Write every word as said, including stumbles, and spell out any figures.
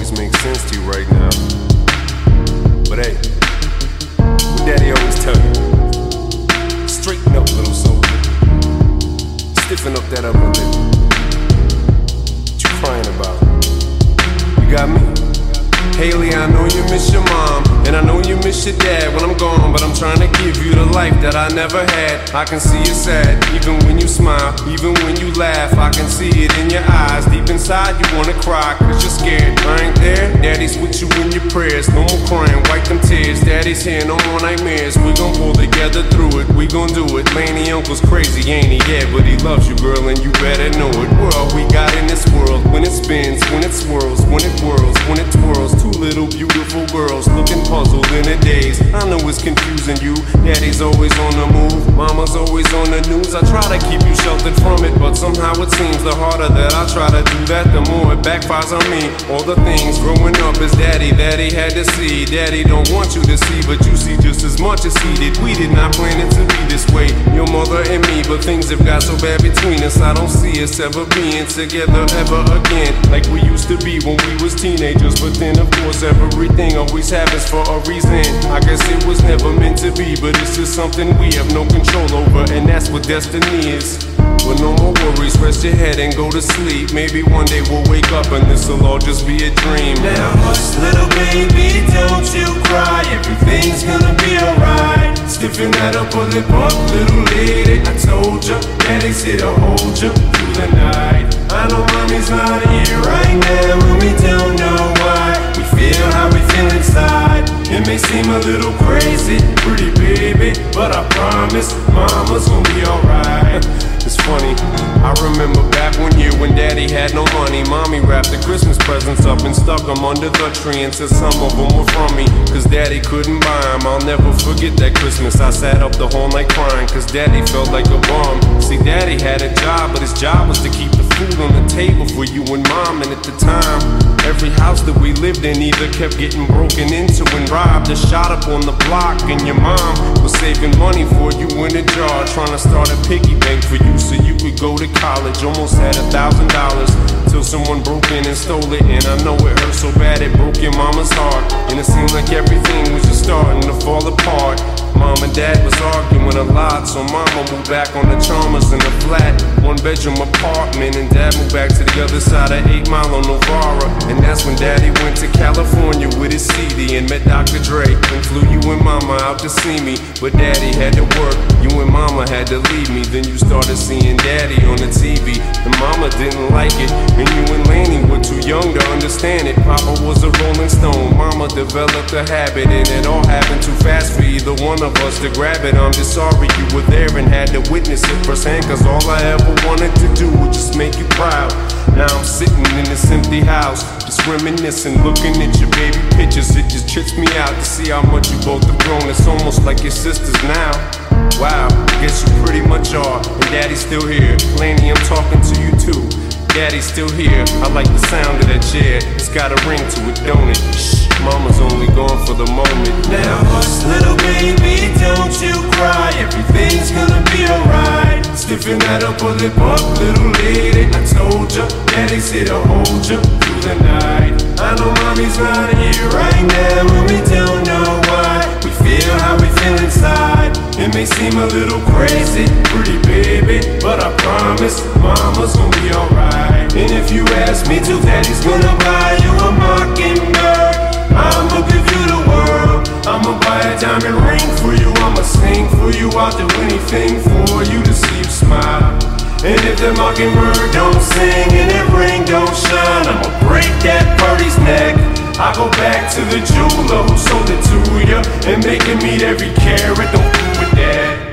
always make sense to you right now. But hey, what Daddy always tell you? Straighten up, little soldier. Stiffen up that upper lip. What you crying about? You got me? Haley, I know you miss your mom, and I know you miss your dad when I'm gone, but I'm trying to give you the life that I never had. I can see you sad, even when you smile, even when you laugh. I can see it in your eyes, deep inside you wanna cry, cause you're scared. I ain't there, Daddy's with you in your prayers. No more crying, wipe them tears. Daddy's here, no more nightmares. We gon' pull together through it, we gon' do it. Laney Uncle's crazy, ain't he? Yeah, but he loves you, girl, and you better know it. We're all we got in this world, when it spins, when it swirls, when it whirls, when it twirls. Two little beautiful girls looking puzzled in a daze. I know it's confusing you. Daddy's always on the move, Mama's always on the news. I try to keep you sheltered from it, but somehow it seems the harder that I try to do that, the more it backfires on me. All the things growing up as Daddy that he had to see. Daddy don't want you to see, but you see just as much as he did. We did not plan it to be this way, your mother and me, but things have got so bad between us. I don't see us ever being together ever again, like we used to be when we was teenagers. But then of course everything always happens for a reason. I guess it was never meant to be, but it's just something we have no control over, and that's what destiny is. But no more worries, rest your head and go to sleep. Maybe one day we'll wake up and this'll all just be a dream. Now hush, little baby, don't you cry. Everything's gonna be alright. Stiffen that upper lip up, little lady. I told ya, Daddy's here to hold ya through the night. I know mommy's not here right now, and we don't know why. We feel how we feel inside. It may seem a little crazy, pretty baby, but I promise mama's gonna be alright. It's funny, I remember back one year when Daddy had no money. Mommy wrapped the Christmas presents up and stuck them under the tree and said some of them were from me, cause Daddy couldn't buy them. I'll never forget that Christmas. I sat up the whole night crying, cause Daddy felt like a bum. See, Daddy had a job, but his job was to keep the food on the table for you and Mom. And at the time, every house that we lived in either kept getting broken into and robbed or shot up on the block. And your mom was saving money for you in a jar, trying to start a piggy bank for you so you could go to college. Almost had a thousand dollars till someone broke in and stole it. And I know it hurt so bad it broke your mama's heart, and it seemed like everything was just starting to fall apart. Mom and Dad was arguing a lot, so Mama moved back on the Chalmers in a flat, one bedroom apartment, and Dad moved back to the other side of eight Mile on Novara. And that's when Daddy went to California with his C D and met Doctor Dre and flew you and Mama out to see me. But Daddy had to work, you and Mama had to leave me. Then you started seeing Daddy on the T V, and Mama didn't like it, and you and Laney were too young to understand it. Papa was a Rolling Stone, Mama developed a habit, and it all happened too fast for either one of us to grab it. I'm just sorry you were there and had to witness it firsthand, cause all I ever wanted to do was just make you proud. Now I'm sitting in this empty house, just reminiscing, looking at your baby pictures. It just trips me out to see how much you both have grown. It's almost like your sisters now. Wow, I guess you pretty much are. And Daddy's still here. Laney, I'm talking to you too. Daddy's still here. I like the sound of that chair. It's got a ring to it, don't it? Shh, Mama's only gone for the moment. Now hush, little baby, don't you cry. Everything's gonna be alright. Stiffen that upper lip up, little lady. I told ya, Daddy's here to hold ya through the night. I know mommy's not here right now, and we don't know why. We feel how we feel inside. It may seem a little crazy, pretty baby, but I promise mama's gonna be alright. And if you ask me to, Daddy's gonna buy you a mockingbird. I'ma give you the world. I'ma buy a diamond ring for you. I'ma sing for you. I'll do anything for you to see you smile. And if the mockingbird don't sing and that ring don't shine, I'ma break that birdie's neck. I go back to the jeweler who sold it to ya and make him eat every carat. Don't fool with that.